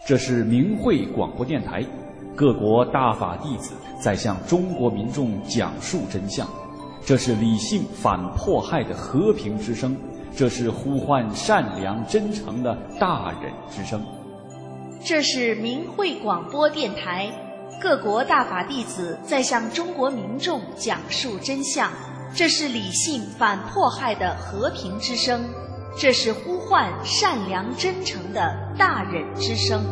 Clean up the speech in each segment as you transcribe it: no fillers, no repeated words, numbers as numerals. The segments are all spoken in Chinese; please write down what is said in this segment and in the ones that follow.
这是明慧广播电台，各国大法弟子在向中国民众讲述真相。这是理性反迫害的和平之声，这是呼唤善良真诚的大忍之声。 这是明慧广播电台，各国大法弟子在向中国民众讲述真相。这是理性反迫害的和平之声，这是呼唤善良真诚的大忍之声。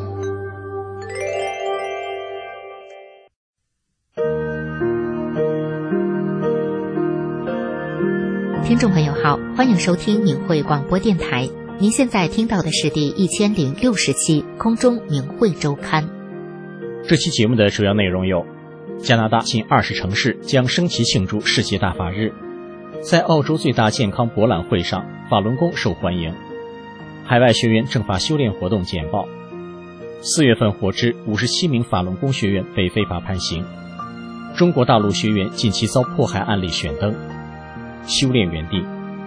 听众朋友好，欢迎收听明慧广播电台。您现在听到的是第1060期空中明慧周刊。 这期节目的主要内容有：加拿大近20城市将升旗庆祝世界大法日；在澳洲最大健康博览会上，法轮功受欢迎；海外学员正法修炼活动简报；4月份获知57名法轮功学员被非法判刑；中国大陆学员近期遭迫害案例选登；修炼园地。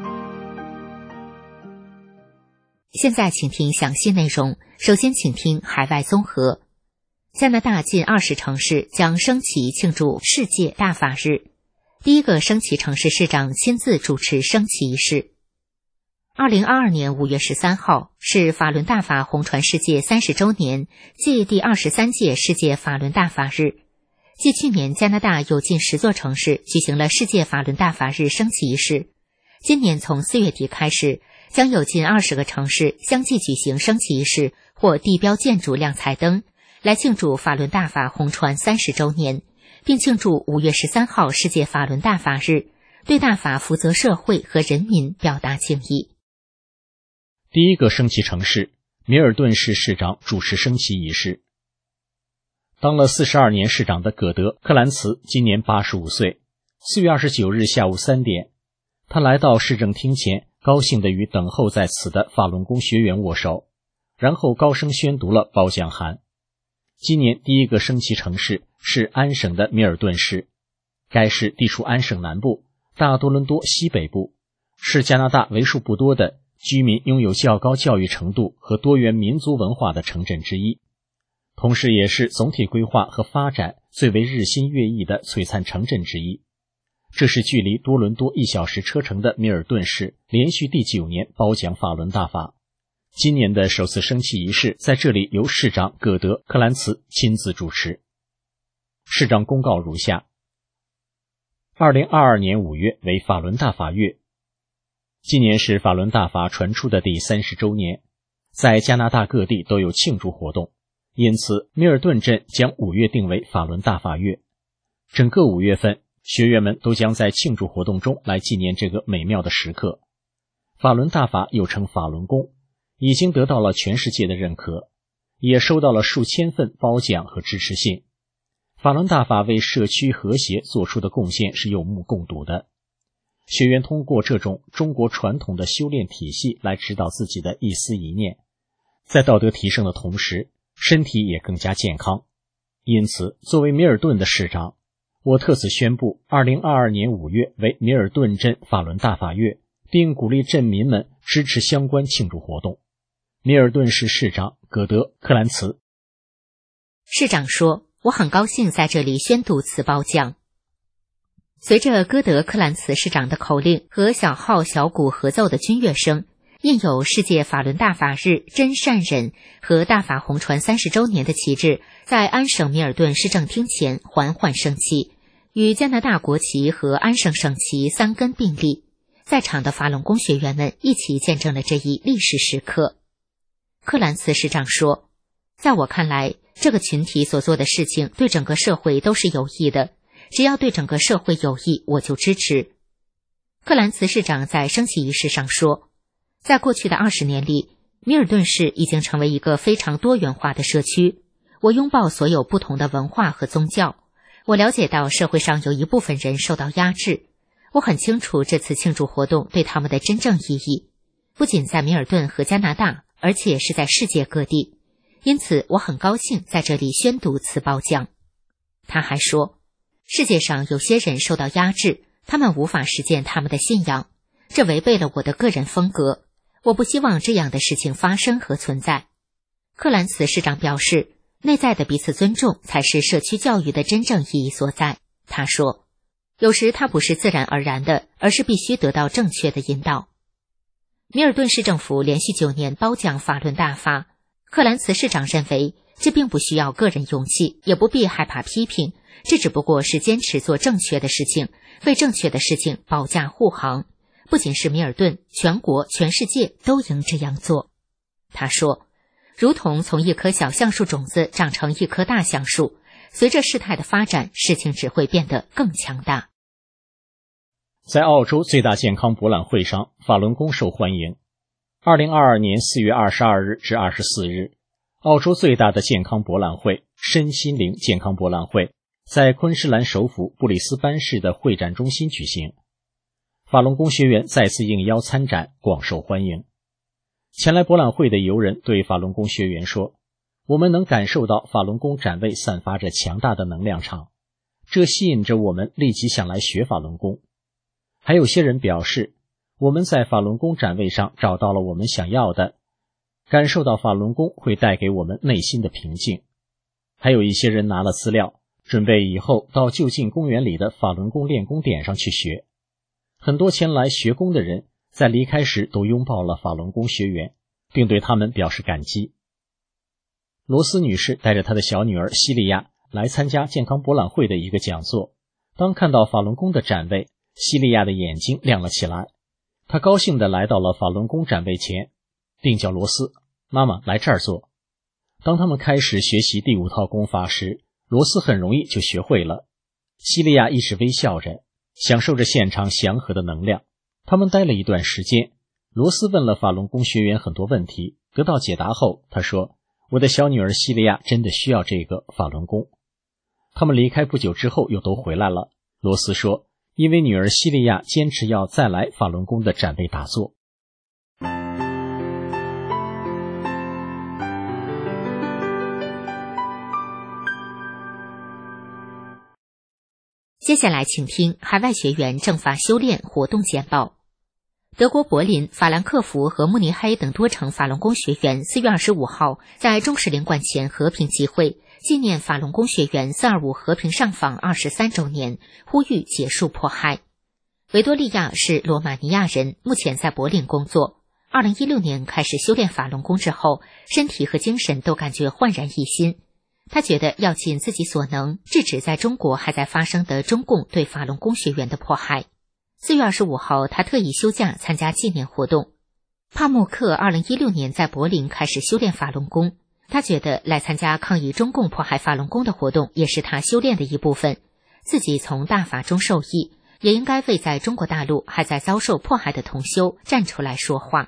现在请听详细内容。首先请听海外综合。加拿大近20城市将升旗庆祝世界大法日，第一个升旗城市市长亲自主持升旗仪式。2022年5月13号是法轮大法红传世界30周年暨第23届世界法轮大法日。继去年加拿大有近10座城市举行了世界法轮大法日升旗仪式，今年从4月底开始，将有近20个城市相继举行升旗仪式或地标建筑亮彩灯，来庆祝法轮大法红传30周年，并庆祝5月13号世界法轮大法日，对大法福泽社会和人民表达敬意。 第一个升旗城市米尔顿市市长主持升旗仪式。当了42年市长的葛德·克兰茨今年85岁。4月29日下午3点，他来到市政厅前，高兴地与等候在此的法轮功学员握手，然后高声宣读了褒奖函。今年第一个升旗城市是安省的米尔顿市，该市地处安省南部、大多伦多西北部，是加拿大为数不多的居民拥有较高教育程度和多元民族文化的城镇之一，同时也是总体规划和发展最为日新月异的璀璨城镇之一。这是距离多伦多1小时车程的米尔顿市连续第9年褒奖法轮大法。今年的首次升旗仪式在这里由市长葛德·克兰茨亲自主持。市长公告如下：2022年5月为法轮大法月。今年是法轮大法传出的第30周年，在加拿大各地都有庆祝活动，因此米尔顿镇将5月定为法轮大法月。整个5月份，学员们都将在庆祝活动中来纪念这个美妙的时刻。法轮大法又称法轮功，已经得到了全世界的认可，也收到了数千份褒奖和支持信。法轮大法为社区和谐做出的贡献是有目共睹的。学员通过这种中国传统的修炼体系来指导自己的一思一念，在道德提升的同时，身体也更加健康。因此，作为米尔顿的市长，我特此宣布2022年5月为米尔顿镇法轮大法月，并鼓励镇民们支持相关庆祝活动。米尔顿市市长葛德·克兰茨。 市长说：“我很高兴在这里宣读此褒奖。”随着戈德·克兰茨市长的口令和小号小鼓合奏的军乐声，印有世界法轮大法日真善忍和大法红传30周年的旗帜在安省米尔顿市政厅前缓缓升起，与加拿大国旗和安省省旗3根并立。在场的法轮功学员们一起见证了这一历史时刻。克兰茨市长说：“在我看来，这个群体所做的事情对整个社会都是有益的，只要对整个社会有益，我就支持。”克兰茨市长在升旗仪式上说：“在过去的20年里，米尔顿市已经成为一个非常多元化的社区。我拥抱所有不同的文化和宗教。我了解到社会上有一部分人受到压制。我很清楚这次庆祝活动对他们的真正意义，不仅在米尔顿和加拿大，而且是在世界各地。因此，我很高兴在这里宣读此褒奖。”他还说：“世界上有些人受到压制，他们无法实践他们的信仰，这违背了我的个人风格。我不希望这样的事情发生和存在。” 克兰茨市长表示，内在的彼此尊重才是社区教育的真正意义所在。他说，有时它不是自然而然的，而是必须得到正确的引导。米尔顿市政府连续9年褒奖法轮大法。克兰茨市长认为，这并不需要个人勇气，也不必害怕批评，这只不过是坚持做正确的事情，为正确的事情保驾护航。不仅是米尔顿，全国、全世界都应这样做。他说，如同从一棵小橡树种子长成一棵大橡树，随着事态的发展，事情只会变得更强大。 在澳洲最大健康博览会上，法轮功受欢迎。2022年4月22日至24日，澳洲最大的健康博览会身心灵健康博览会在昆士兰首府布里斯班市的会展中心举行。法轮功学员再次应邀参展，广受欢迎。前来博览会的游人对法轮功学员说，我们能感受到法轮功展位散发着强大的能量场，这吸引着我们立即想来学法轮功。还有些人表示，我们在法轮功展位上找到了我们想要的，感受到法轮功会带给我们内心的平静。还有一些人拿了资料，准备以后到就近公园里的法轮功练功点上去学。很多前来学功的人在离开时都拥抱了法轮功学员，并对他们表示感激。罗斯女士带着她的小女儿西利亚来参加健康博览会的一个讲座，当看到法轮功的展位，西利亚的眼睛亮了起来。她高兴地来到了法轮功展位前，并叫罗斯，妈妈来这儿坐。当他们开始学习第5套功法时，罗斯很容易就学会了。西利亚一直微笑着，享受着现场祥和的能量。他们待了一段时间，罗斯问了法轮功学员很多问题，得到解答后，他说，我的小女儿西利亚真的需要这个法轮功。他们离开不久之后又都回来了。罗斯说，因为女儿西利亚坚持要再来法轮功的展位打坐。 接下来请听海外学员正法修炼活动简报。德国柏林、法兰克福和慕尼黑等多城法轮功学员4月25号在中士陵馆前和平集会，纪念法轮功学员425和平上访23周年，呼吁结束迫害。维多利亚是罗马尼亚人，目前在柏林工作。2016年开始修炼法轮功之后，身体和精神都感觉焕然一新。他觉得要尽自己所能，制止在中国还在发生的中共对法轮功学员的迫害。4月25号，他特意休假参加纪念活动。帕慕克2016年在柏林开始修炼法轮功，他觉得来参加抗议中共迫害法轮功的活动也是他修炼的一部分，自己从大法中受益，也应该为在中国大陆还在遭受迫害的同修站出来说话。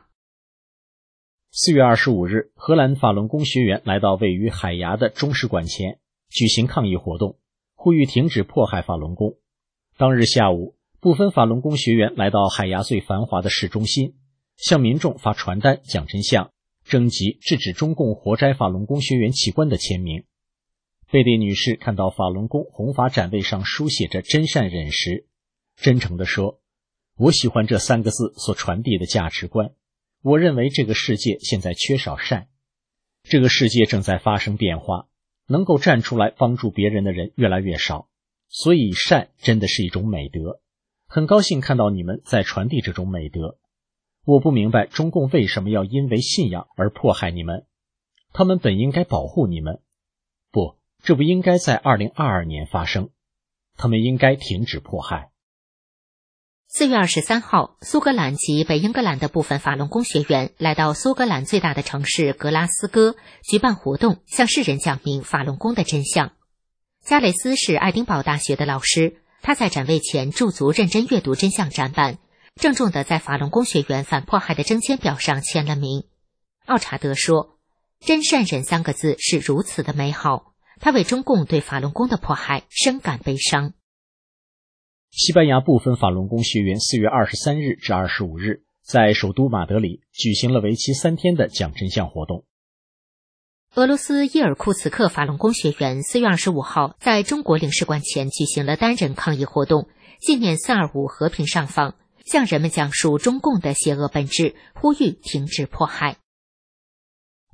4月25日，荷兰法轮功学员来到位于海牙的中使馆前举行抗议活动，呼吁停止迫害法轮功。当日下午，部分法轮功学员来到海牙最繁华的市中心，向民众发传单讲真相，征集制止中共活摘法轮功学员器官的签名。贝蒂女士看到法轮功弘法展位上书写着真善忍时，真诚地说，我喜欢这3个字所传递的价值观。我认为这个世界现在缺少善，这个世界正在发生变化，能够站出来帮助别人的人越来越少，所以善真的是一种美德。很高兴看到你们在传递这种美德。我不明白中共为什么要因为信仰而迫害你们，他们本应该保护你们。不，这不应该在2022年发生，他们应该停止迫害。 4月23号，苏格兰及北英格兰的部分法轮功学员来到苏格兰最大的城市格拉斯哥举办活动，向世人讲明法轮功的真相。加雷斯是爱丁堡大学的老师，他在展位前驻足认真阅读真相展板，郑重地在法轮功学员反迫害的征签表上签了名。奥查德说，真善忍3个字是如此的美好，他为中共对法轮功的迫害深感悲伤。 西班牙部分法轮功学员4月23日至25日在首都马德里举行了为期3天的讲真相活动。 俄罗斯伊尔库茨克法轮功学员4月25号在中国领事馆前举行了单人抗议活动，纪念425和平上访，向人们讲述中共的邪恶本质，呼吁停止迫害。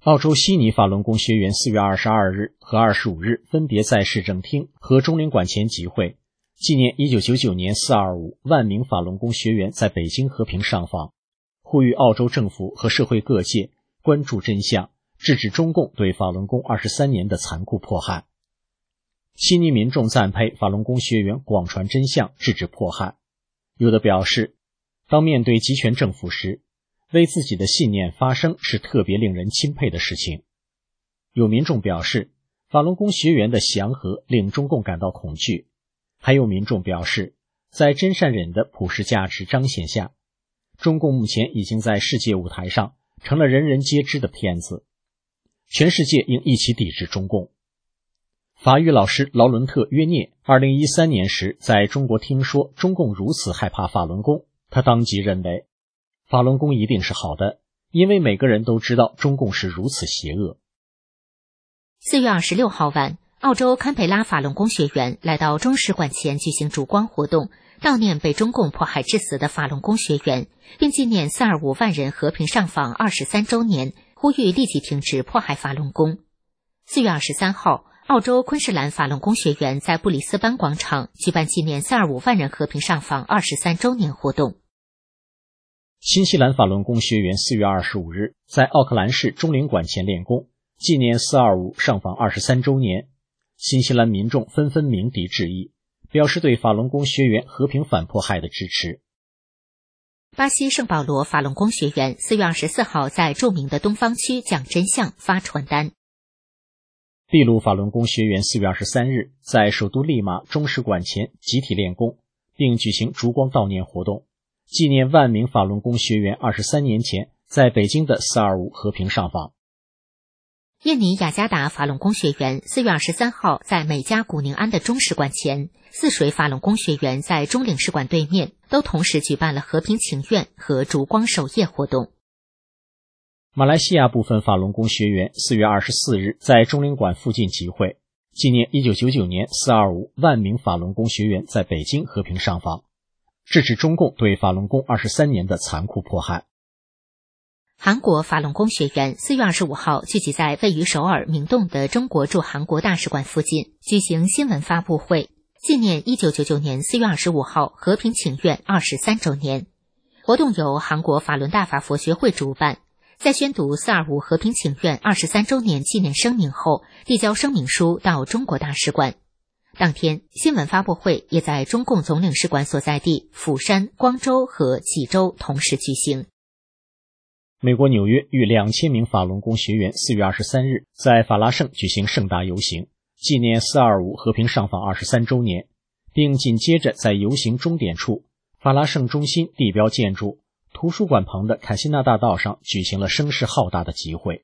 澳洲悉尼法轮功学员4月22日和25日分别在市政厅和中领馆前集会，纪念1999年425万名法轮功学员在北京和平上访，呼吁澳洲政府和社会各界关注真相，制止中共对法轮功23年的残酷迫害。悉尼民众赞佩法轮功学员广传真相，制止迫害。有的表示，当面对集权政府时，为自己的信念发声是特别令人钦佩的事情。有民众表示，法轮功学员的祥和令中共感到恐惧。还有民众表示，在真善忍的普世价值彰显下，中共目前已经在世界舞台上成了人人皆知的骗子。全世界应一起抵制中共。法语老师劳伦特·约涅2013年时在中国听说中共如此害怕法轮功，他当即认为法轮功一定是好的，因为每个人都知道中共是如此邪恶。 4月26号晚，澳洲堪培拉法轮功学员来到中使馆前举行烛光活动，悼念被中共迫害致死的法轮功学员，并纪念425万人和平上访23周年，呼吁立即停止迫害法轮功。4月23号，澳洲昆士兰法轮功学员在布里斯班广场举办纪念425万人和平上访23周年活动。 新西兰法轮功学员4月25日在奥克兰市中领馆前练功，纪念425上访23周年。新西兰民众纷纷鸣笛致意，表示对法轮功学员和平反迫害的支持。 巴西圣保罗法轮功学员4月24号在著名的东方区讲真相发传单。 秘鲁法轮功学员4月23日在首都利马中使馆前集体练功，并举行烛光悼念活动，纪念万名法轮功学员23年前在北京的425和平上访。 印尼雅加达法轮功学员4月23号在美加古宁安的中使馆前，泗水法轮功学员在中领事馆对面都同时举办了和平请愿和烛光守夜活动。 马来西亚部分法轮功学员4月24日在中领馆附近集会，纪念1999年425万名法轮功学员在北京和平上访，制止中共对法轮功23年的残酷迫害。 韩国法轮功学员4月25号聚集在位于首尔明洞的中国驻韩国大使馆附近举行新闻发布会，纪念1999年4月25号和平请愿23周年。活动由韩国法轮大法佛学会主办，在宣读425和平请愿23周年纪念声明后，递交声明书到中国大使馆。当天，新闻发布会也在中共总领事馆所在地釜山、光州和济州同时举行。 美国纽约逾2000名法轮功学员4月23日在法拉盛举行盛大游行，纪念425和平上访23周年，并紧接着在游行终点处法拉盛中心地标建筑图书馆旁的凯西纳大道上举行了声势浩大的集会。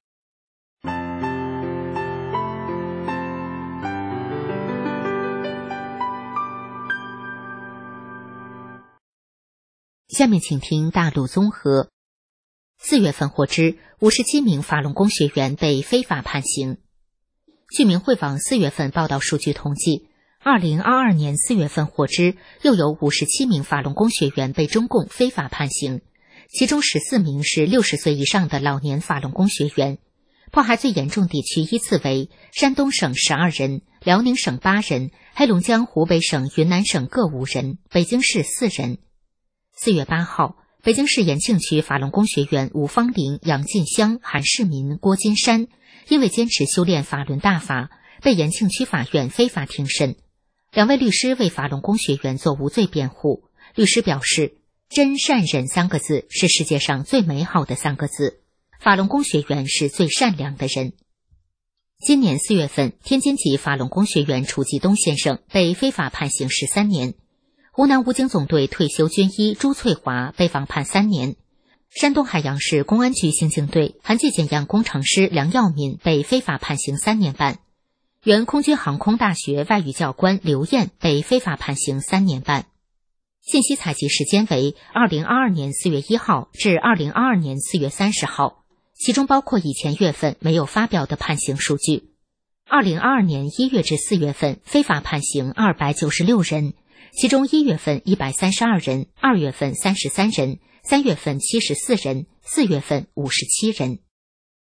下面请听大陆综合。4月份获知57名法轮功学员被非法判刑。据明慧网4月份报道数据统计，2022年4月份获知又有57名法轮功学员被中共非法判刑，其中14名是60岁以上的老年法轮功学员。迫害最严重地区依次为山东省12人、辽宁省8人、黑龙江、湖北省、云南省各5人，北京市4人。4月8号，北京市延庆区法轮功学员吴芳林、杨进香、韩世民、郭金山因为坚持修炼法轮大法，被延庆区法院非法庭审。2位律师为法轮功学员做无罪辩护。律师表示，真善忍3个字是世界上最美好的3个字，法轮功学员是最善良的人。今年4月份，天津籍法轮功学员楚继东先生被非法判刑13年。湖南武警总队退休军医朱翠华被网判3年，山东海洋市公安局刑警队痕迹检验工程师梁耀民被非法判刑3年半，原空军航空大学外语教官刘燕被非法判刑3年半。信息采集时间为2022年4月1号至2022年4月30号，其中包括以前月份没有发表的判刑数据。2022年1月至4月份非法判刑296人，其中1月份132人，2月份33人，3月份74人，4月份57人。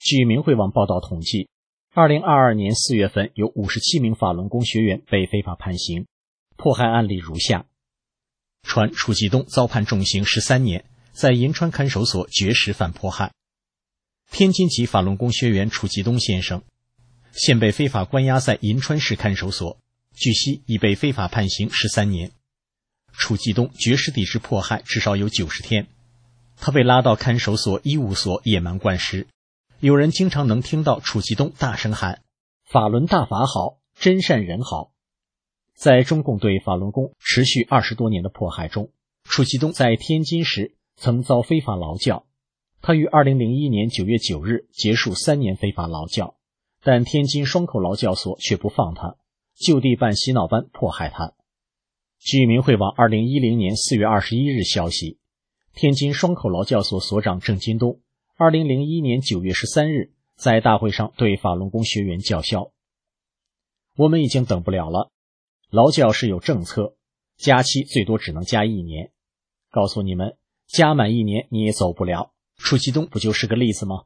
据明慧网报道统计，2022年4月份有57名法轮功学员被非法判刑，迫害案例如下：传楚继东遭判重刑13年，在银川看守所绝食反迫害。天津籍法轮功学员楚继东先生现被非法关押在银川市看守所，据悉已被非法判刑13年。楚继东绝食抵制迫害至少有90天，他被拉到看守所医务所野蛮灌食，有人经常能听到楚继东大声喊法轮大法好，真善人好。在中共对法轮功持续20多年的迫害中，楚继东在天津时曾遭非法劳教，他于2001年9月9日结束3年非法劳教，但天津双口劳教所却不放他，就地办洗脑班迫害他。据明慧网2010年4月21日消息，天津双口劳教所所长郑金东2001年9月13日在大会上对法轮功学员叫嚣：我们已经等不了了，劳教是有政策，加期最多只能加1年，告诉你们，加满1年你也走不了。楚继东不就是个例子吗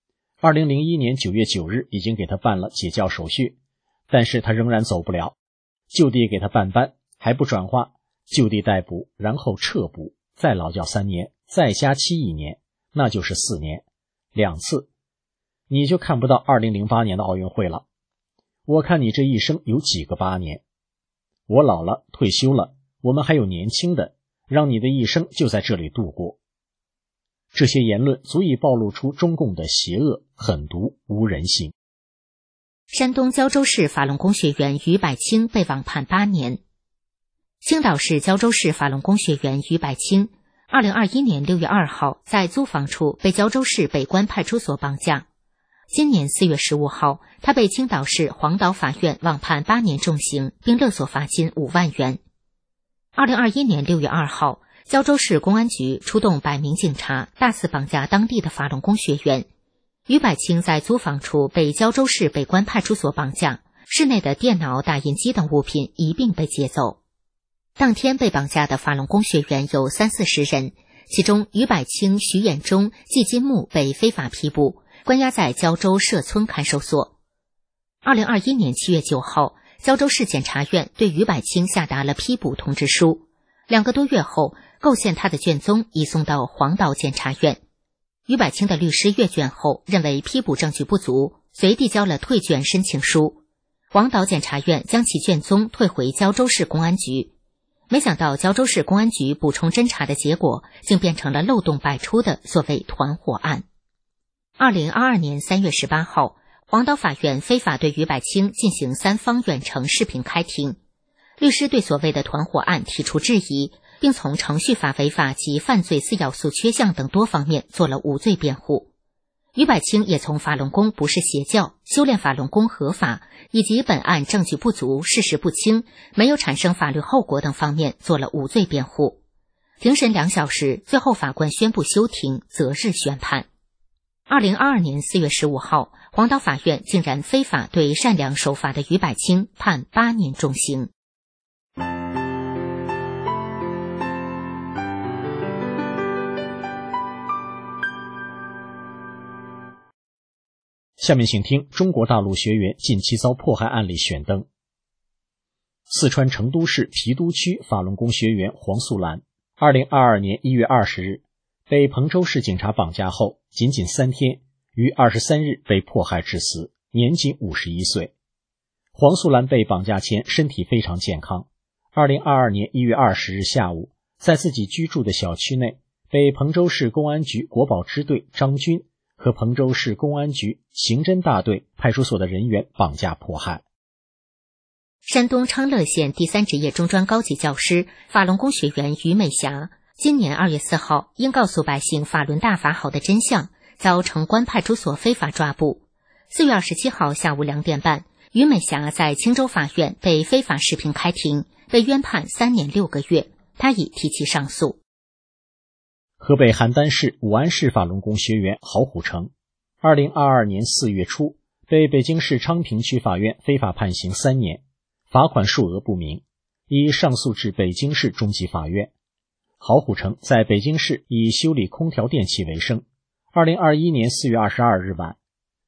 ？2001年9月9日已经给他办了解教手续，但是他仍然走不了，就地给他办班，还不转化，就地逮捕，然后撤捕，再劳教3年，再加期1年，那就是4年，2次，你就看不到2008年的奥运会了。我看你这一生有几个8年。我老了，退休了，我们还有年轻的，让你的一生就在这里度过。这些言论足以暴露出中共的邪恶、狠毒、无人性。 山东胶州市法轮功学员于百清被网判8年。青岛市胶州市法轮功学员于百清2021年6月2号在租房处被胶州市北关派出所绑架。今年4月15号，他被青岛市黄岛法院网判8年重刑，并勒索罚金5万元。2021年6月2号，胶州市公安局出动100名警察，大肆绑架当地的法轮功学员。于百清在租房处被胶州市北关派出所绑架，室内的电脑、打印机等物品一并被劫走。当天被绑架的法轮功学员有30-40人，其中于百清、徐衍忠、季金木被非法批捕，关押在胶州社村看守所。2021年7月9号，胶州市检察院对于百清下达了批捕通知书。2个多月后，构陷他的卷宗移送到黄岛检察院。于百清的律师阅卷后认为批捕证据不足，遂递交了退卷申请书。黄岛检察院将其卷宗退回胶州市公安局。没想到胶州市公安局补充侦查的结果，竟变成了漏洞百出的所谓团伙案。2022年3月18号，黄岛法院非法对于百清进行3方远程视频开庭。律师对所谓的团伙案提出质疑，并从程序法违法及犯罪4要素缺项等多方面做了无罪辩护。于百清也从法轮功不是邪教、修炼法轮功合法以及本案证据不足、事实不清、没有产生法律后果等方面做了无罪辩护。庭审2小时，最后法官宣布休庭，择日宣判。2022年4月15号，黄岛法院竟然非法对善良守法的于百清判8年重刑。 下面请听中国大陆学员近期遭迫害案例选登。四川成都市郫都区法轮功学员黄素兰2022年1月20日被彭州市警察绑架后，仅仅3天，于23日被迫害致死，年仅51岁。黄素兰被绑架前身体非常健康，2022年1月20日下午，在自己居住的小区内被彭州市公安局国保支队张军和彭州市公安局刑侦大队派出所的人员绑架迫害。 山东昌乐县第3职业中专高级教师、法轮功学员于美霞，今年2月4号因告诉百姓法轮大法好的真相，遭城关派出所非法抓捕。4月27号下午2点半，于美霞在青州法院被非法视频开庭，被冤判3年6个月，她已提起上诉。 河北邯郸市武安市法轮功学员郝虎成2022年4月初被北京市昌平区法院非法判刑3年，罚款数额不明，已上诉至北京市中级法院。郝虎成在北京市以修理空调电器为生，2021年4月22日晚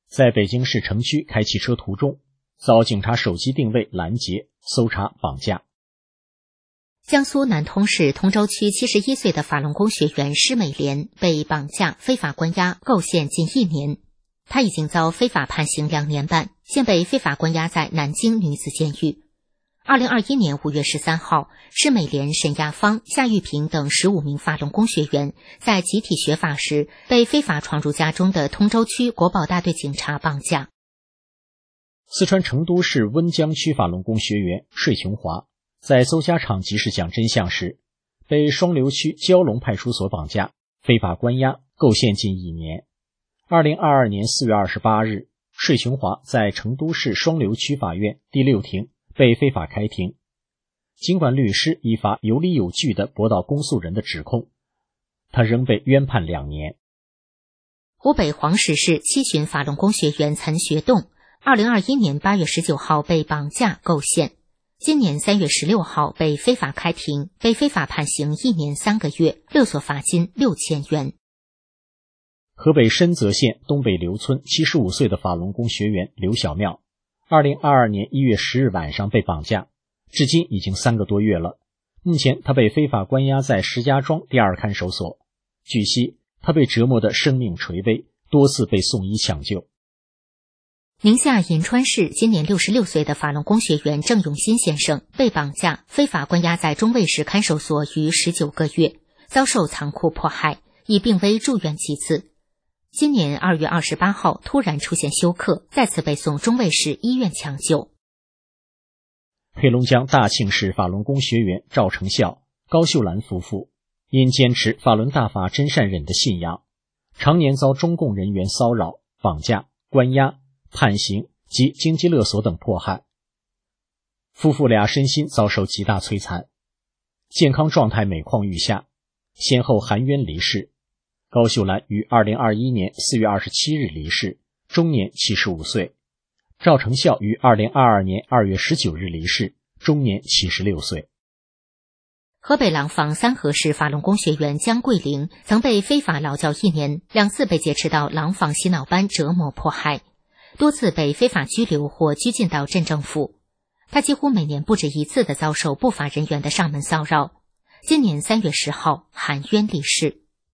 在北京市城区开汽车途中，遭警察手机定位拦截、搜查、绑架。 江苏南通市通州区71岁的法轮功学员施美莲被绑架、非法关押、构陷近1年。她已经遭非法判刑2年半，现被非法关押在南京女子监狱。2021年5月13号，施美莲、沈亚芳、夏玉平等15名法轮功学员在集体学法时被非法闯入家中的通州区国保大队警察绑架。 四川成都市温江区法轮功学员税琼华在搜家场集市讲真相时，被双流区蛟龙派出所绑架、非法关押、构陷近1年。2022年4月28日，税琼华在成都市双流区法院第6庭被非法开庭。尽管律师依法有理有据地驳倒公诉人的指控，他仍被冤判2年。 湖北黄石市七旬法轮功学员岑学栋2021年8月19号被绑架构陷，今年3月16号被非法开庭，被非法判刑1年3个月，勒索罚金6000元。 河北深泽县东北刘村75岁的法轮功学员刘小妙2022年1月10日晚上被绑架，至今已经3个多月了。目前他被非法关押在石家庄第2看守所。据悉，他被折磨得生命垂危，多次被送医抢救。 宁夏银川市今年66岁的法轮功学员郑永新先生被绑架、非法关押在中卫市看守所逾19个月，遭受残酷迫害，已病危住院几次。今年2月28号突然出现休克，再次被送中卫市医院抢救。 黑龙江大庆市法轮功学员赵成孝、高秀兰夫妇因坚持法轮大法真善忍的信仰，常年遭中共人员骚扰、绑架、关押、判刑及经济勒索等迫害，夫妇俩身心遭受极大摧残，健康状态每况愈下，先后含冤离世。高秀兰于2021年4月27日离世，终年75岁。赵成孝于2022年2月19日离世，终年76岁。 河北廊坊三河市法轮功学员江桂玲曾被非法劳教1年，2次被劫持到廊坊洗脑班折磨迫害，多次被非法拘留或拘禁到镇政府。他几乎每年不止1次地遭受不法人员的上门骚扰。今年3月10号含冤离世。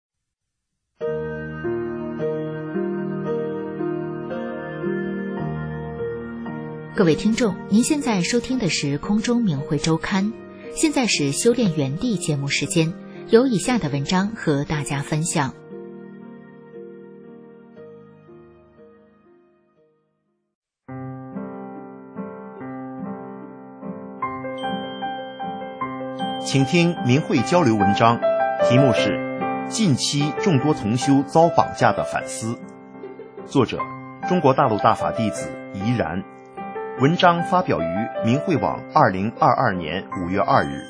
各位听众，您现在收听的是空中明慧周刊，现在是修炼园地节目时间，有以下的文章和大家分享。 请听明慧交流文章，题目是近期众多同修遭绑架的反思，作者中国大陆大法弟子怡然。文章发表于明慧网2022年5月2日。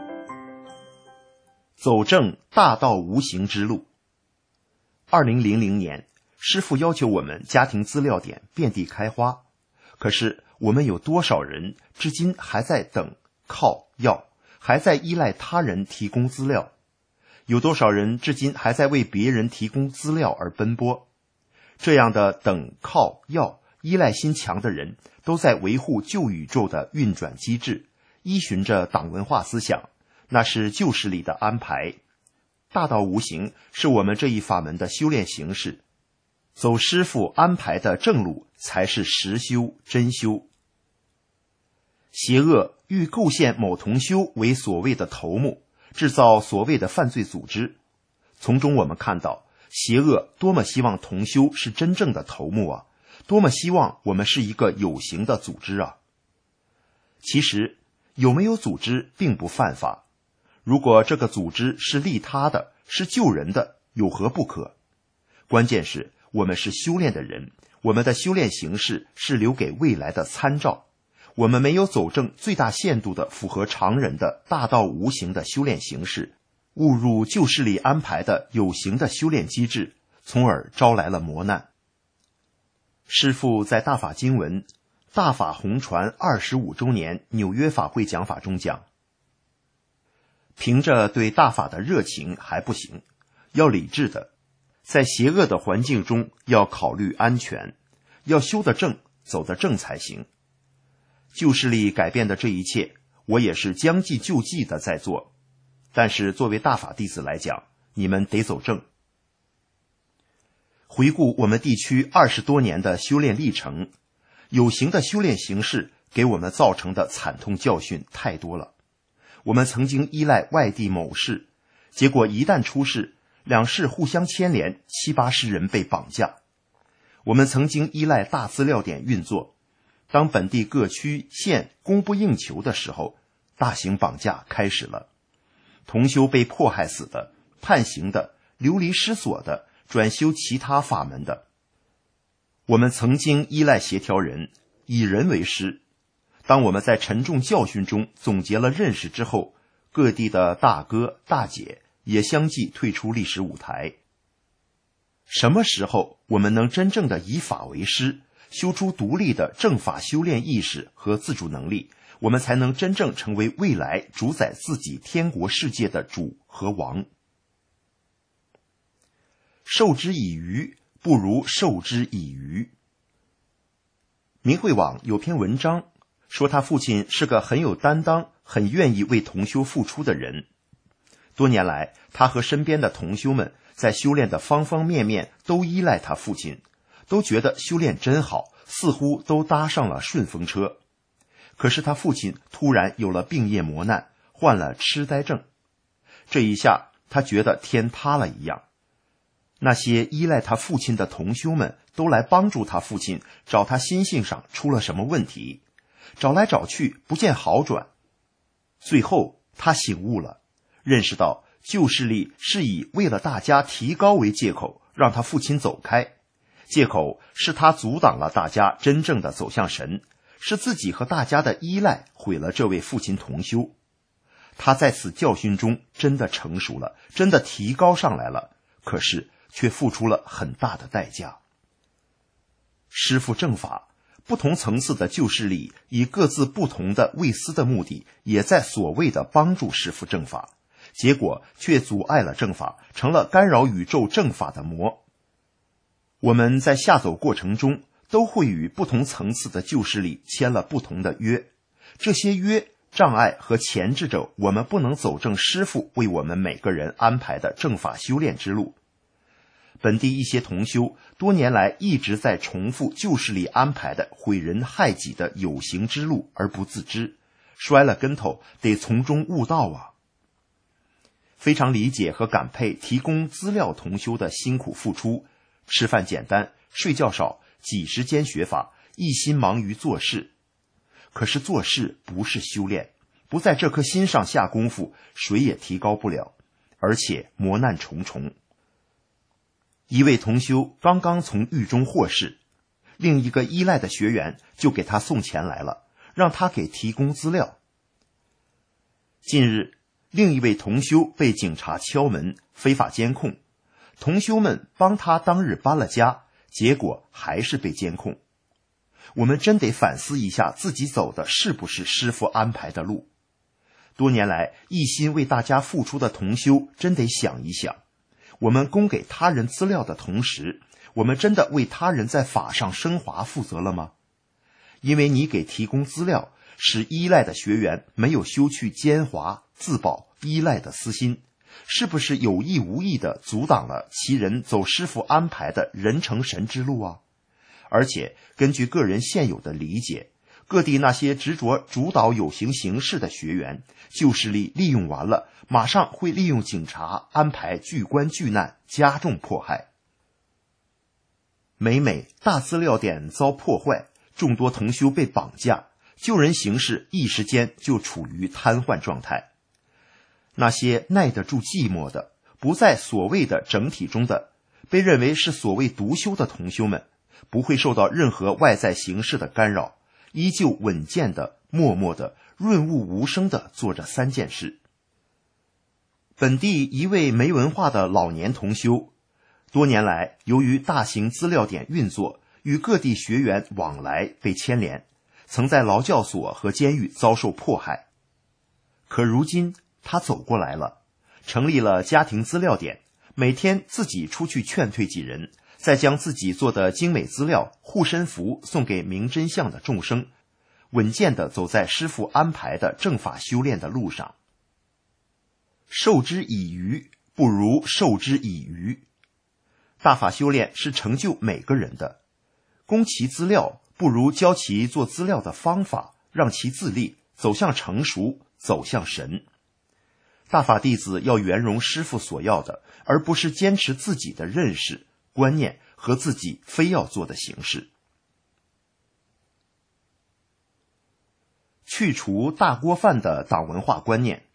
走正大道无形之路。2000年，师父要求我们家庭资料点遍地开花，可是我们有多少人至今还在等、靠、要，还在依赖他人提供资料？有多少人至今还在为别人提供资料而奔波？这样的等、靠、要、依赖心强的人，都在维护旧宇宙的运转机制，依循着党文化思想，那是旧势力的安排。大道无形是我们这一法门的修炼形式，走师父安排的正路才是实修真修。邪恶欲构陷某同修为所谓的头目，制造所谓的犯罪组织，从中我们看到邪恶多么希望同修是真正的头目啊，多么希望我们是一个有形的组织啊！其实有没有组织并不犯法，如果这个组织是利他的，是救人的，有何不可？关键是我们是修炼的人，我们的修炼形式是留给未来的参照，我们没有走正最大限度的符合常人的大道无形的修炼形式，误入旧势力安排的有形的修炼机制，从而招来了磨难。师父在大法经文大法红传25周年纽约法会讲法中讲，凭着对大法的热情还不行，要理智的，在邪恶的环境中要考虑安全， 要修得正，走得正才行。旧势力改变的这一切，我也是将计就计的在做。但是作为大法弟子来讲，你们得走正。回顾我们地区20多年的修炼历程，有形的修炼形式给我们造成的惨痛教训太多了。我们曾经依赖外地某市，结果一旦出事，两市互相牵连，7、80人被绑架。我们曾经依赖大资料点运作，当本地各区县供不应求的时候，大型绑架开始了。同修被迫害死的、判刑的、流离失所的、转修其他法门的。我们曾经依赖协调人，以人为师。当我们在沉重教训中总结了认识之后，各地的大哥大姐也相继退出历史舞台。什么时候我们能真正的以法为师，修出独立的正法修炼意识和自主能力，我们才能真正成为未来主宰自己天国世界的主和王。授之以鱼，不如授之以渔。明慧网有篇文章说，他父亲是个很有担当、很愿意为同修付出的人。多年来，他和身边的同修们在修炼的方方面面都依赖他父亲，都觉得修炼真好，似乎都搭上了顺风车。可是他父亲突然有了病业磨难，患了痴呆症。这一下，他觉得天塌了一样。那些依赖他父亲的同修们都来帮助他父亲，找他心性上出了什么问题，找来找去不见好转。最后他醒悟了，认识到旧势力是以为了大家提高为借口，让他父亲走开。借口是他阻挡了大家真正的走向神，是自己和大家的依赖毁了这位父亲同修。他在此教训中真的成熟了，真的提高上来了，可是却付出了很大的代价。师父正法，不同层次的旧势力以各自不同的为私的目的，也在所谓的帮助师父正法，结果却阻碍了正法，成了干扰宇宙正法的魔。我们在下走过程中都会与不同层次的旧势力签了不同的约，这些约障碍和钳制着我们不能走正师父为我们每个人安排的正法修炼之路。本地一些同修多年来一直在重复旧势力安排的毁人害己的有形之路而不自知，摔了跟头得从中悟道啊。非常理解和感佩提供资料同修的辛苦付出，吃饭简单，睡觉少，挤时间学法，一心忙于做事。可是做事不是修炼，不在这颗心上下功夫，谁也提高不了，而且磨难重重。一位同修刚刚从狱中获释，另一个依赖的学员就给他送钱来了，让他给提供资料。近日，另一位同修被警察敲门，非法监控，同修们帮他当日搬了家，结果还是被监控。我们真得反思一下自己走的是不是师父安排的路。多年来一心为大家付出的同修真得想一想，我们供给他人资料的同时，我们真的为他人在法上升华负责了吗？因为你给提供资料，使依赖的学员没有修去奸猾、自保、依赖的私心，是不是有意无意地阻挡了其人走师父安排的人成神之路啊？而且根据个人现有的理解，各地那些执着主导有形形式的学员，旧势力利用完了，马上会利用警察安排巨关巨难，加重迫害。每大资料点遭破坏，众多同修被绑架，救人形势一时间就处于瘫痪状态。那些耐得住寂寞的，不在所谓的整体中的，被认为是所谓独修的同修们，不会受到任何外在形式的干扰，依旧稳健的、默默的、润物无声的做着3件事。本地一位没文化的老年同修，多年来由于大型资料点运作，与各地学员往来被牵连，曾在劳教所和监狱遭受迫害。可如今他走过来了，成立了家庭资料点，每天自己出去劝退几人， 再将自己做的精美资料、护身符送给明真相的众生，稳健地走在师父安排的正法修炼的路上。授之以鱼，不如授之以渔。大法修炼是成就每个人的，供其资料，不如教其做资料的方法，让其自立，走向成熟，走向神。大法弟子要圆融师父所要的，而不是坚持自己的认识、观念和自己非要做的形式。去除大锅饭的党文化观念。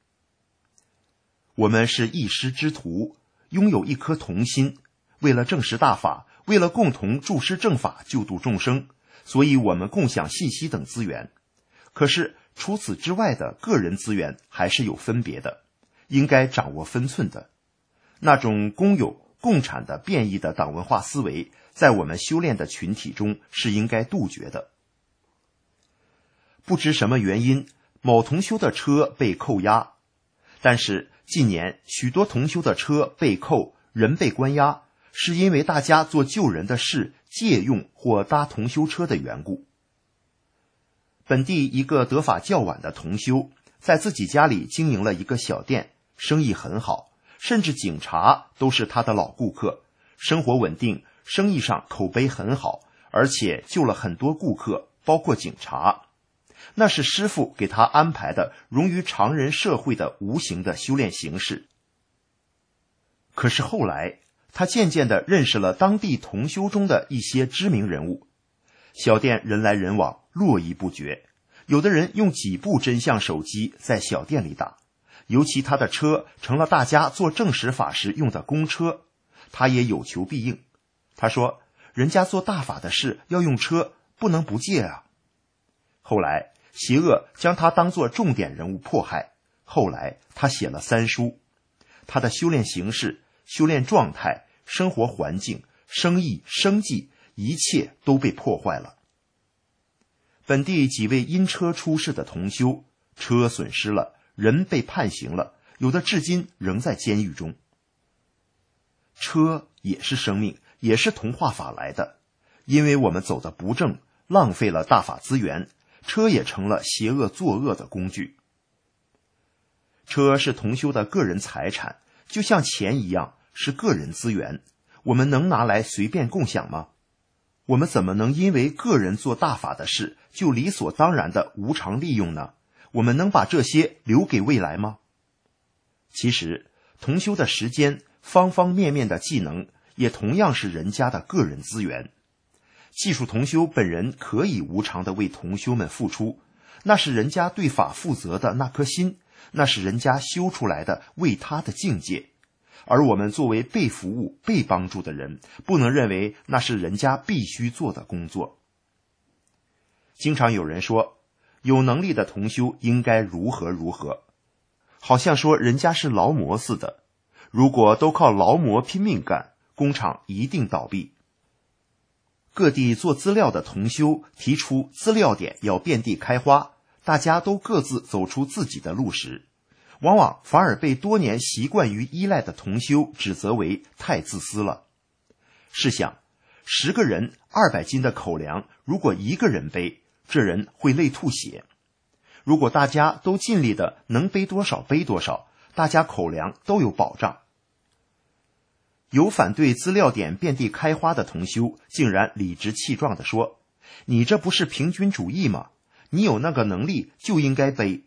我们是一师之徒，拥有一颗同心，为了证实大法，为了共同助师正法，救度众生，所以我们共享信息等资源。可是除此之外的个人资源还是有分别的，应该掌握分寸的。那种公有、共产的变异的党文化思维，在我们修炼的群体中是应该杜绝的。不知什么原因，某同修的车被扣押，但是近年许多同修的车被扣，人被关押，是因为大家做救人的事借用或搭同修车的缘故。本地一个得法较晚的同修，在自己家里经营了一个小店，生意很好，甚至警察都是他的老顾客，生活稳定，生意上口碑很好，而且救了很多顾客，包括警察。那是师父给他安排的融于常人社会的无形的修炼形式。可是后来他渐渐地认识了当地同修中的一些知名人物，小店人来人往，络绎不绝，有的人用几部真相手机在小店里打，尤其他的车成了大家做正实法时用的公车，他也有求必应。他说人家做大法的事要用车，不能不借啊。后来邪恶将他当作重点人物迫害，后来他写了3书，他的修炼形式、修炼状态、生活环境、生意、生计，一切都被破坏了。本地几位因车出事的同修，车损失了，人被判刑了，有的至今仍在监狱中。车也是生命，也是同化法来的，因为我们走得不正，浪费了大法资源，车也成了邪恶作恶的工具。车是同修的个人财产，就像钱一样，是个人资源，我们能拿来随便共享吗？我们怎么能因为个人做大法的事，就理所当然的无偿利用呢？我们能把这些留给未来吗？其实同修的时间、方方面面的技能，也同样是人家的个人资源。技术同修本人可以无偿地为同修们付出，那是人家对法负责的那颗心，那是人家修出来的为他的境界。而我们作为被服务、被帮助的人，不能认为那是人家必须做的工作。经常有人说，有能力的同修应该如何如何，好像说人家是劳模似的，如果都靠劳模拼命干，工厂一定倒闭。各地做资料的同修提出资料点要遍地开花，大家都各自走出自己的路时，往往反而被多年习惯于依赖的同修指责为太自私了。试想，10个人200斤的口粮，如果1个人背，这人会累吐血。如果大家都尽力的能背多少背多少，大家口粮都有保障。有反对资料点遍地开花的同修，竟然理直气壮地说，你这不是平均主义吗？你有那个能力就应该背。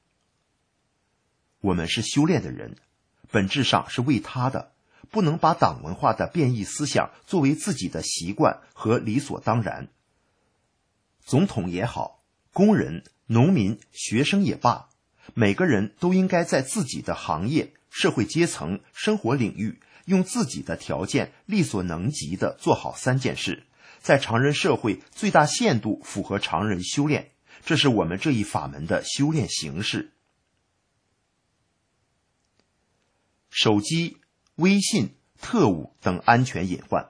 我们是修炼的人，本质上是为他的，不能把党文化的变异思想作为自己的习惯和理所当然。总统也好，工人、农民、学生也罢，每个人都应该在自己的行业、社会阶层、生活领域，用自己的条件力所能及的做好3件事，在常人社会最大限度符合常人修炼，这是我们这一法门的修炼形式。手机、微信、特务等安全隐患。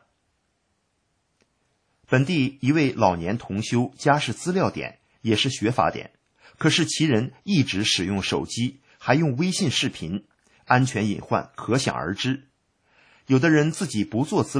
本地一位老年同修家是资料点，也是学法点，可是其人一直使用手机，还用微信视频，安全隐患可想而知。有的人自己不做资料，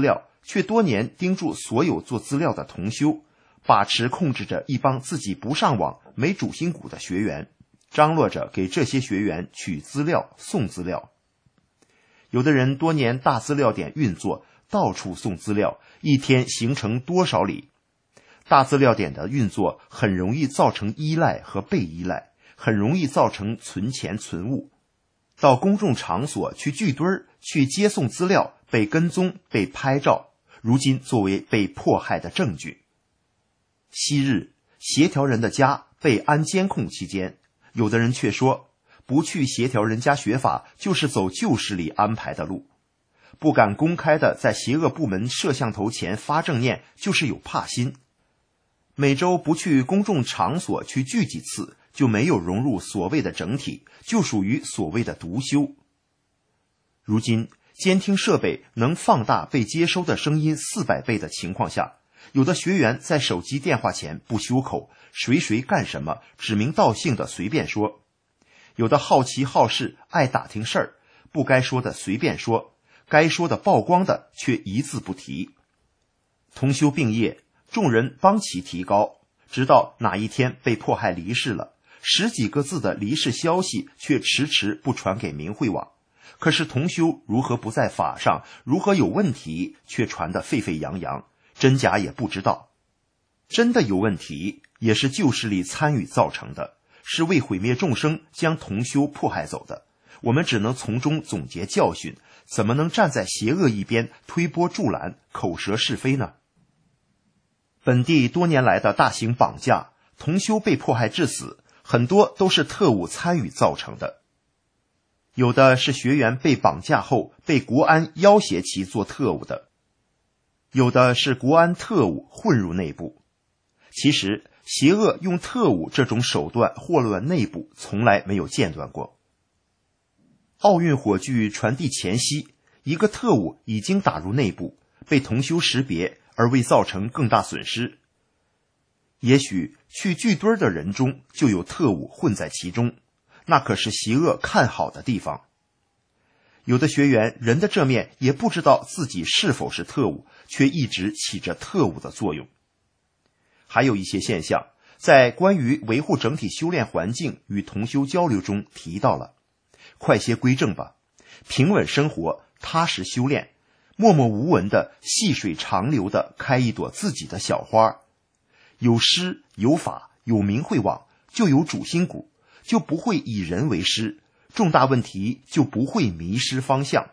却多年盯住所有做资料的同修，把持控制着一帮自己不上网没主心骨的学员，张罗着给这些学员取资料送资料。有的人多年大资料点运作，到处送资料，一天形成多少里。大资料点的运作很容易造成依赖和被依赖，很容易造成存钱存物。到公众场所去聚堆儿，去接送资料，被跟踪，被拍照，如今作为被迫害的证据。昔日协调人的家被安监控期间，有的人却说，不去协调人家学法，就是走旧势力安排的路。不敢公开的在邪恶部门摄像头前发正念，就是有怕心。每周不去公众场所去聚几次，就没有融入所谓的整体，就属于所谓的独修。如今监听设备能放大被接收的声音400倍的情况下，有的学员在手机电话前不修口，谁干什么指名道姓的随便说。有的好奇好事，爱打听事儿，不该说的随便说，该说的曝光的却一字不提。同修病业，众人帮其提高，直到哪一天被迫害离世了，10几个字的离世消息却迟迟不传给明慧网。可是同修如何不在法上，如何有问题，却传得沸沸扬扬，真假也不知道。真的有问题，也是旧势力参与造成的，是为毁灭众生将同修迫害走的。我们只能从中总结教训，怎么能站在邪恶一边推波助澜，口舌是非呢？本地多年来的大型绑架，同修被迫害致死，很多都是特务参与造成的。有的是学员被绑架后被国安要挟其做特务的，有的是国安特务混入内部。其实邪恶用特务这种手段祸乱内部从来没有间断过。奥运火炬传递前夕，一个特务已经打入内部，被同修识别而未造成更大损失。也许去聚堆的人中就有特务混在其中，那可是邪恶看好的地方。有的学员人的这面也不知道自己是否是特务，却一直起着特务的作用。还有一些现象，在关于维护整体修炼环境与同修交流中提到了，快些归正吧，平稳生活，踏实修炼，默默无闻的细水长流的开一朵自己的小花。有师有法有明慧网，就有主心骨，就不会以人为师，重大问题就不会迷失方向。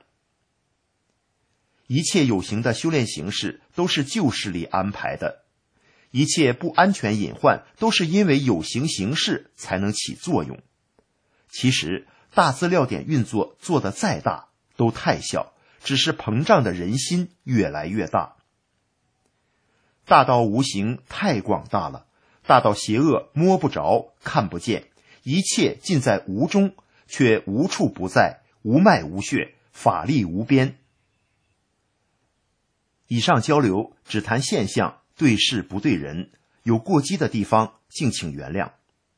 一切有形的修炼形式都是旧势力安排的，一切不安全隐患都是因为有形形式才能起作用。其实大资料点运作做得再大都太小，只是膨胀的人心越来越大。大到无形太广大了，大到邪恶摸不着看不见，一切尽在无中，却无处不在，无脉无穴，法力无边。以上交流只谈现象，对事不对人，有过激的地方敬请原谅。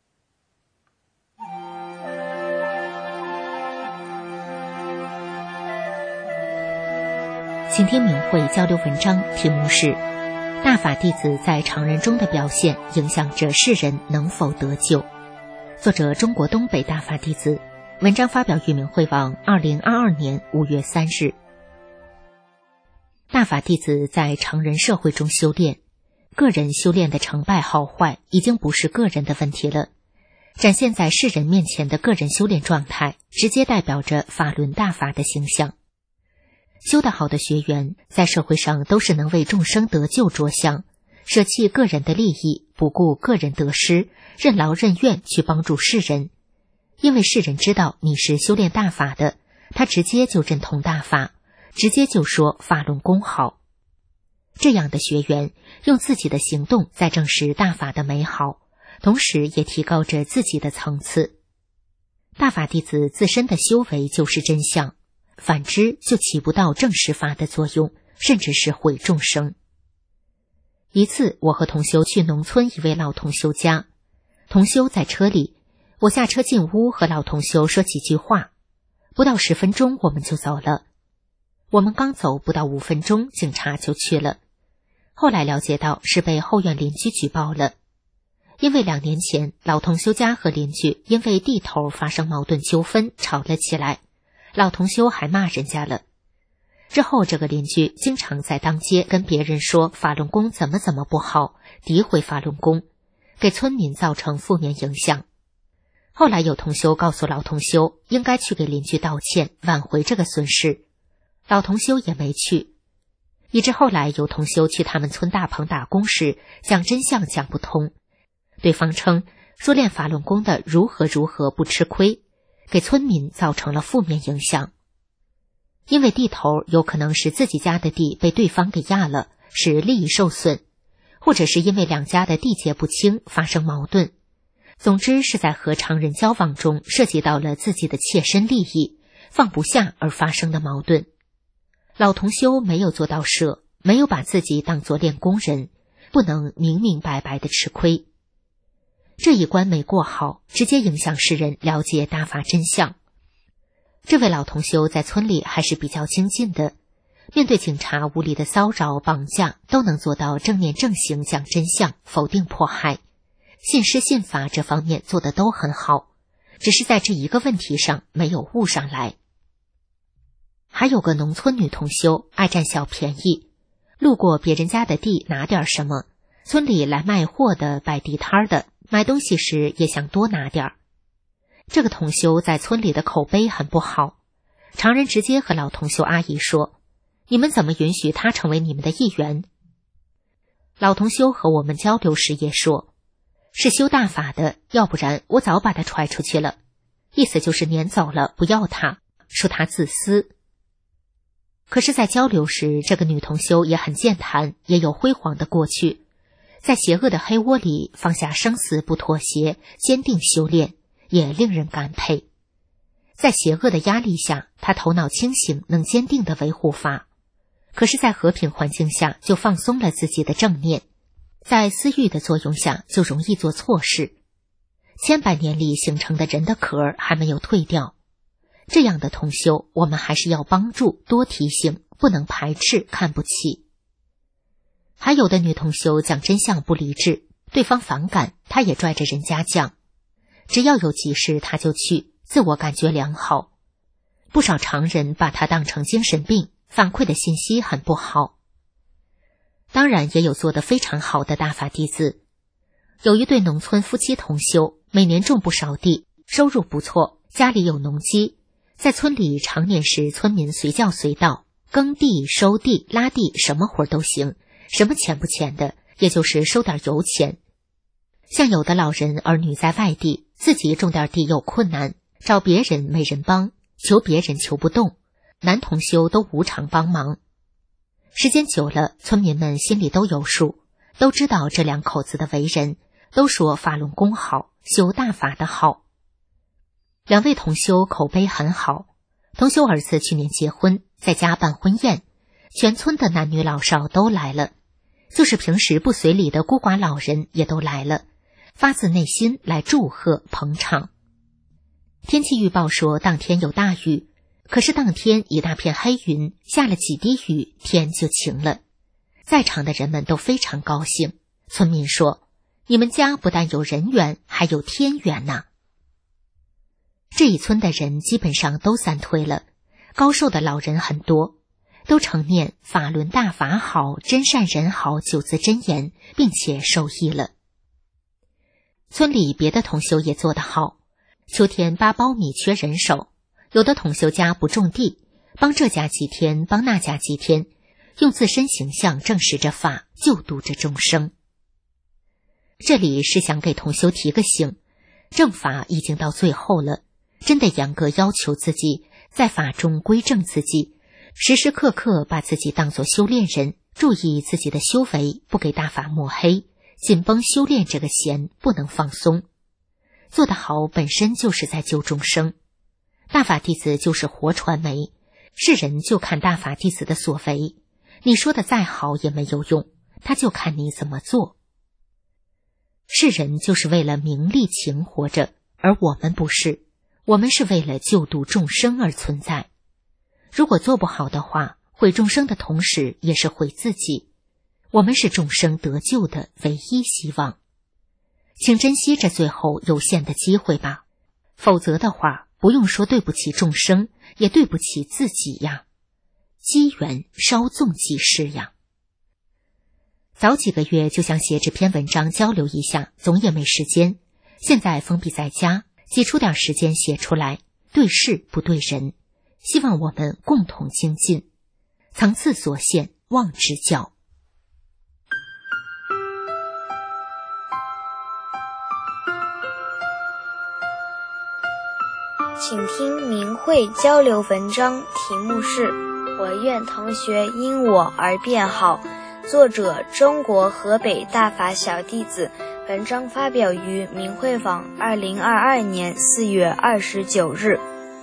请听明慧交流文章，题目是大法弟子在常人中的表现影响着世人能否得救。作者中国东北大法弟子，文章发表于明慧网2022年5月3日。大法弟子在常人社会中修炼，个人修炼的成败好坏已经不是个人的问题了，展现在世人面前的个人修炼状态，直接代表着法轮大法的形象。修得好的学员在社会上都是能为众生得救着想，舍弃个人的利益，不顾个人得失，任劳任怨去帮助世人。因为世人知道你是修炼大法的，他直接就认同大法，直接就说法轮功好。这样的学员用自己的行动在证实大法的美好，同时也提高着自己的层次。大法弟子自身的修为就是真相，反之就起不到证实法的作用，甚至是毁众生。一次我和同修去农村一位老同修家，同修在车里，我下车进屋和老同修说几句话，不到10分钟我们就走了。 我们刚走不到5分钟，警察就去了。后来了解到是被后院邻居举报了，因为2年前老同修家和邻居因为地头发生矛盾纠纷吵了起来，老同修还骂人家了。之后这个邻居经常在当街跟别人说法轮功怎么不好，诋毁法轮功，给村民造成负面影响。后来有同修告诉老同修应该去给邻居道歉，挽回这个损失，老同修也没去。以致后来有同修去他们村大棚打工时，讲真相讲不通，对方称说练法轮功的如何不吃亏，给村民造成了负面影响。因为地头有可能是自己家的地被对方给压了，使利益受损，或者是因为2家的地界不清发生矛盾，总之是在和常人交往中涉及到了自己的切身利益，放不下而发生的矛盾。老同修没有做到舍，没有把自己当作练功人，不能明明白白的吃亏。这一关没过好，直接影响世人了解大法真相。这位老同修在村里还是比较精进的，面对警察无理的骚扰绑架，都能做到正念正行讲真相，否定迫害，信师信法这方面做得都很好，只是在这一个问题上没有悟上来。还有个农村女同修爱占小便宜，路过别人家的地拿点什么，村里来卖货的摆地摊的买东西时也想多拿点。这个同修在村里的口碑很不好，常人直接和老同修阿姨说，你们怎么允许他成为你们的一员？老同修和我们交流时也说，是修大法的，要不然我早把他踹出去了，意思就是撵走了，不要他，说他自私。可是在交流时，这个女同修也很健谈，也有辉煌的过去，在邪恶的黑窝里放下生死不妥协，坚定修炼，也令人感佩。在邪恶的压力下，她头脑清醒，能坚定地维护法，可是在和平环境下就放松了自己的正念，在私欲的作用下就容易做错事，千百年里形成的人的壳还没有退掉。这样的同修我们还是要帮助，多提醒，不能排斥看不起。还有的女同修讲真相不理智，对方反感，她也拽着人家讲，只要有急事她就去，自我感觉良好。不少常人把她当成精神病，反馈的信息很不好。当然也有做得非常好的大法弟子，有一对农村夫妻同修，每年种不少地，收入不错，家里有农机，在村里常年是村民随叫随到，耕地、收地、拉地，什么活都行，什么钱不钱的，也就是收点油钱。像有的老人儿女在外地，自己种点地有困难，找别人没人帮，求别人求不动，男同修都无偿帮忙。时间久了，村民们心里都有数，都知道这2口子的为人，都说法轮功好，修大法的好。2位同修口碑很好，同修儿子去年结婚，在家办婚宴，全村的男女老少都来了，就是平时不随礼的孤寡老人也都来了，发自内心来祝贺捧场。天气预报说当天有大雨，可是当天一大片黑云，下了几滴雨，天就晴了。在场的人们都非常高兴，村民说，你们家不但有人缘，还有天缘呐。这一村的人基本上都散退了，高寿的老人很多，都承念法轮大法好，真善人好9字真言，并且受益了。村里别的同修也做得好，秋天扒苞米缺人手，有的同修家不种地，帮这家几天，帮那家几天，用自身形象证实着法，救度着众生。这里是想给同修提个醒，正法已经到最后了，真的严格要求自己，在法中归正自己，时时刻刻把自己当作修炼人，注意自己的修为，不给大法抹黑，紧绷修炼这个弦，不能放松。做得好本身就是在救众生，大法弟子就是活传媒，世人就看大法弟子的所为，你说的再好也没有用，他就看你怎么做。世人就是为了名利情活着，而我们不是，我们是为了救度众生而存在。 如果做不好的话，毁众生的同时也是毁自己。我们是众生得救的唯一希望，请珍惜这最后有限的机会吧，否则的话，不用说对不起众生，也对不起自己呀。机缘稍纵即逝呀。早几个月就想写这篇文章交流一下，总也没时间。现在封闭在家，挤出点时间写出来，对事不对人，希望我们共同精进。层次所限，望指教。 请听明慧交流文章，题目是《我愿同学因我而变好》，作者中国河北大法小弟子，文章发表于明慧网2022年4月29日。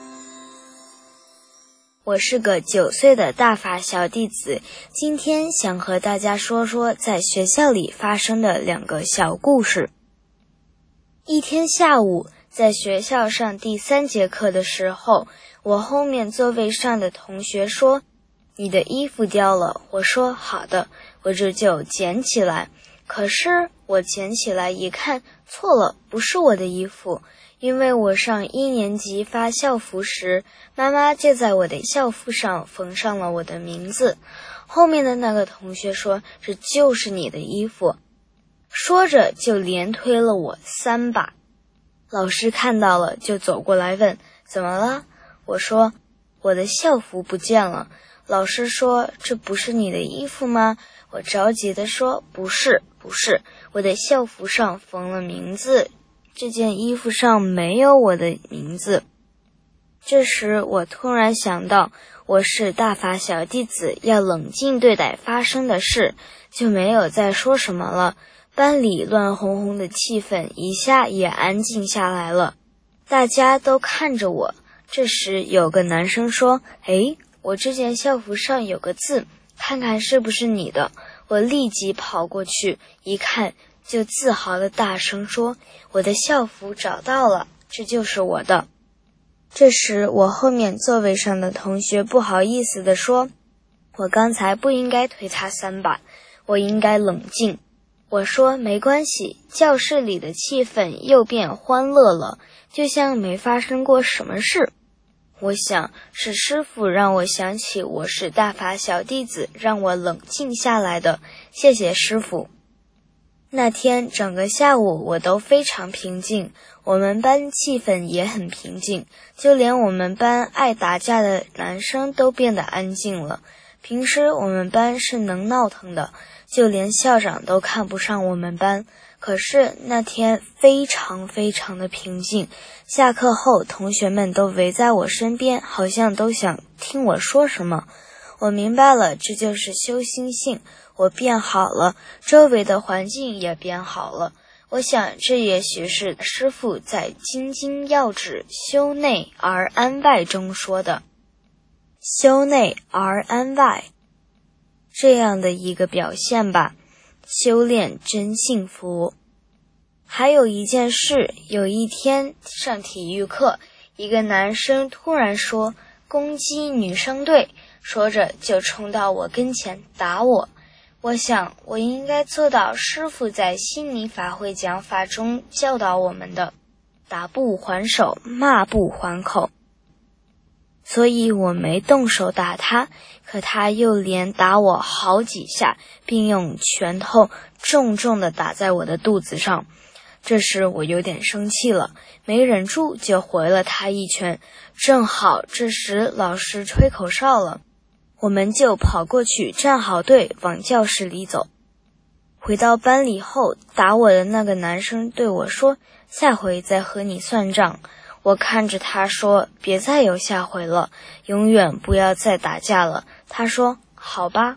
我是个9岁的大法小弟子，今天想和大家说说在学校里发生的2个小故事。一天下午，在学校上第3节课的时候，我后面座位上的同学说：“你的衣服掉了。”我说：“好的。”我这就捡起来。可是我捡起来一看，错了，不是我的衣服。因为我上1年级发校服时，妈妈就在我的校服上缝上了我的名字。后面的那个同学说：“这就是你的衣服。”说着就连推了我3把。老师看到了，就走过来问：“怎么了？”我说：“我的校服不见了。”老师说：“这不是你的衣服吗？”我着急地说：“不是，我的校服上缝了名字，这件衣服上没有我的名字。”这时我突然想到，我是大法小弟子，要冷静对待发生的事，就没有再说什么了。班里乱哄哄的气氛一下也安静下来了，大家都看着我。这时有个男生说：“诶，我这件校服上有个字，看看是不是你的。”我立即跑过去一看，就自豪地大声说：“我的校服找到了，这就是我的。”这时我后面座位上的同学不好意思地说：“我刚才不应该推他3把，我应该冷静。”我说：“没关系，教室里的气氛又变欢乐了，就像没发生过什么事。”我想是师父让我想起我是大法小弟子，让我冷静下来的，谢谢师父。那天整个下午我都非常平静，我们班气氛也很平静，就连我们班爱打架的男生都变得安静了。平时我们班是能闹腾的，就连校长都看不上我们班。可是那天非常的平静，下课后同学们都围在我身边，好像都想听我说什么。我明白了，这就是修心性，我变好了，周围的环境也变好了。我想这也许是师父在精精要旨修内而安外中说的修内而安外这样的一个表现吧。修炼真幸福。还有一件事，有一天上体育课，一个男生突然说攻击女生队，说着就冲到我跟前打我。我想我应该做到师父在心灵法会讲法中教导我们的打不还手，骂不还口。所以我没动手打他，可他又连打我好几下，并用拳头重重地打在我的肚子上。这时我有点生气了，没忍住就回了他一拳。正好这时老师吹口哨了，我们就跑过去站好队往教室里走。回到班里后，打我的那个男生对我说：“下回再和你算账。”我看着他说：“别再有下回了，永远不要再打架了。”他说：“好吧。”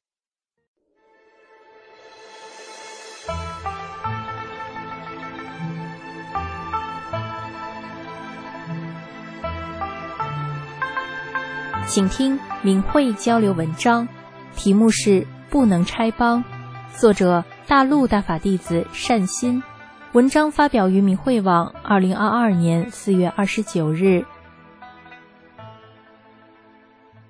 请听明慧交流文章，题目是《不能拆帮》，作者大陆大法弟子善心，文章发表于明慧网2022年4月29日。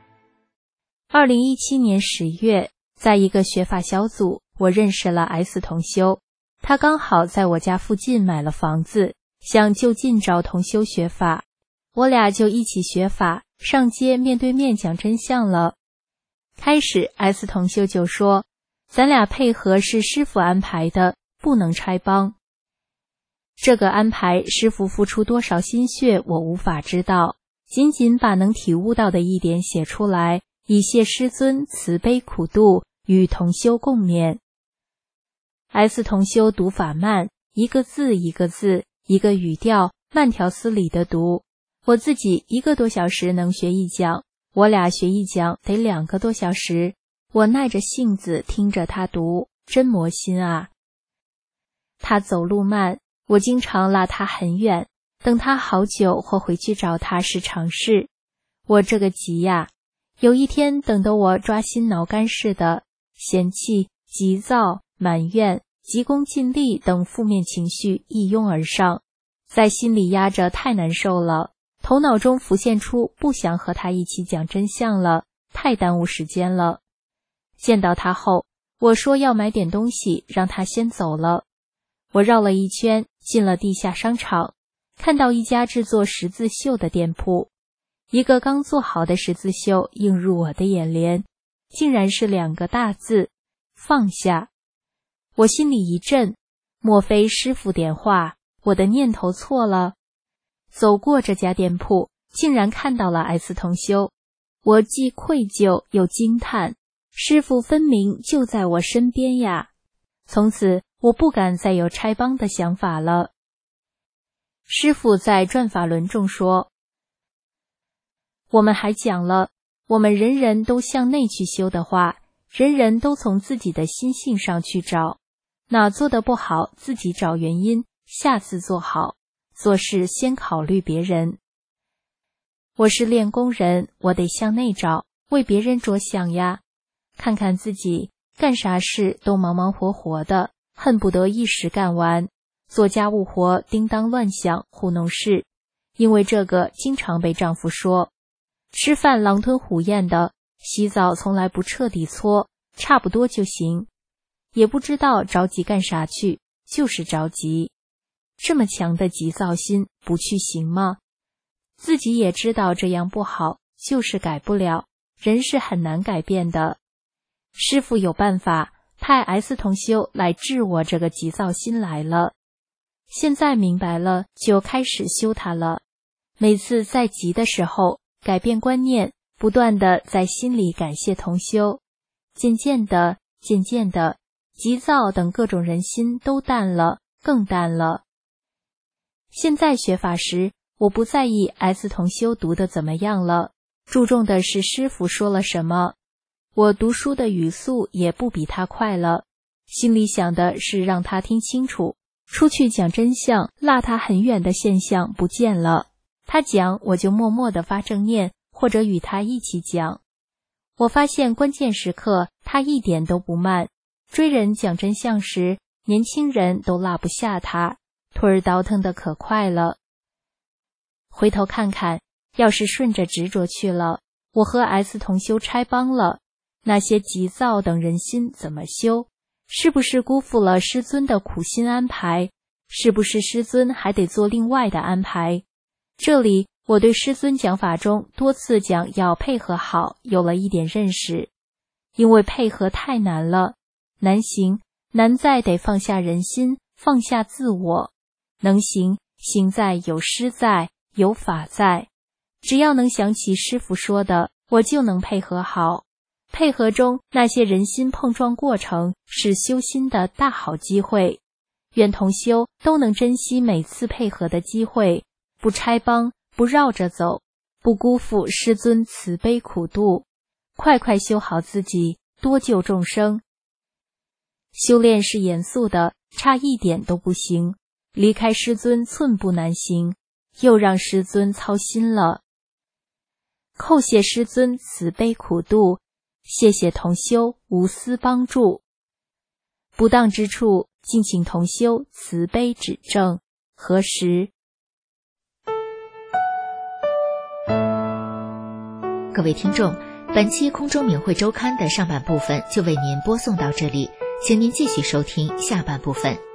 2017年10月，在一个学法小组，我认识了 S 同修。他刚好在我家附近买了房子，想就近找同修学法。我俩就一起学法，上街面对面讲真相了。开始 S 同修就说，咱俩配合是师父安排的，不能拆帮。这个安排师父付出多少心血我无法知道，仅仅把能体悟到的一点写出来，以谢师尊慈悲苦度，与同修共勉。S 同修读法慢，一个字一个字，一个语调，慢条斯理地读。我自己1个多小时能学一讲，我俩学一讲得2个多小时。我耐着性子听着他读，真磨心啊。他走路慢，我经常拉他很远，等他好久或回去找他是常事。我这个急呀，有一天等得我抓心挠肝似的，嫌弃、急躁、埋怨、急功近利等负面情绪一拥而上，在心里压着太难受了，头脑中浮现出不想和他一起讲真相了，太耽误时间了。见到他后，我说要买点东西，让他先走了。我绕了一圈，进了地下商场，看到一家制作十字绣的店铺，一个刚做好的十字绣映入我的眼帘，竟然是2个大字：放下。我心里一震，莫非师父点化，我的念头错了？走过这家店铺，竟然看到了 S 同修，我既愧疚又惊叹，师父分明就在我身边呀！从此我不敢再有拆帮的想法了。师父在转法轮中说，我们还讲了，我们人人都向内去修的话，人人都从自己的心性上去找，哪做得不好自己找原因，下次做好，做事先考虑别人。我是练功人，我得向内找，为别人着想呀。看看自己，干啥事都忙忙活活的，恨不得一时干完，做家务活叮当乱响，糊弄事。因为这个经常被丈夫说，吃饭狼吞虎咽的，洗澡从来不彻底搓，差不多就行，也不知道着急干啥去，就是着急。这么强的急躁心不去行吗？自己也知道这样不好，就是改不了，人是很难改变的。师父有办法，派 S 同修来治我这个急躁心来了。现在明白了，就开始修它了。每次在急的时候，改变观念，不断的在心里感谢同修。渐渐的，急躁等各种人心都淡了，更淡了。现在学法时，我不在意 S 同修读的怎么样了，注重的是师父说了什么。我读书的语速也不比他快了，心里想的是让他听清楚，出去讲真相，落他很远的现象不见了。他讲，我就默默地发正念，或者与他一起讲。我发现关键时刻他一点都不慢，追人讲真相时，年轻人都落不下他，腿儿倒腾得可快了。回头看看，要是顺着执着去了，我和 S 同修拆帮了，那些急躁等人心怎么修？是不是辜负了师尊的苦心安排？是不是师尊还得做另外的安排？这里我对师尊讲法中多次讲要配合好有了一点认识，因为配合太难了，难行，难在得放下人心，放下自我。能行，行在有师在，有法在。只要能想起师父说的，我就能配合好。配合中那些人心碰撞过程是修心的大好机会，愿同修都能珍惜每次配合的机会，不拆帮，不绕着走，不辜负师尊慈悲苦度，快快修好自己，多救众生。修炼是严肃的，差一点都不行，离开师尊寸步难行，又让师尊操心了。叩谢师尊慈悲苦度，谢谢同修无私帮助，不当之处敬请同修慈悲指正，何时？ 各位听众， 本期空中明慧周刊的上半部分就为您播送到这里，请您继续收听下半部分。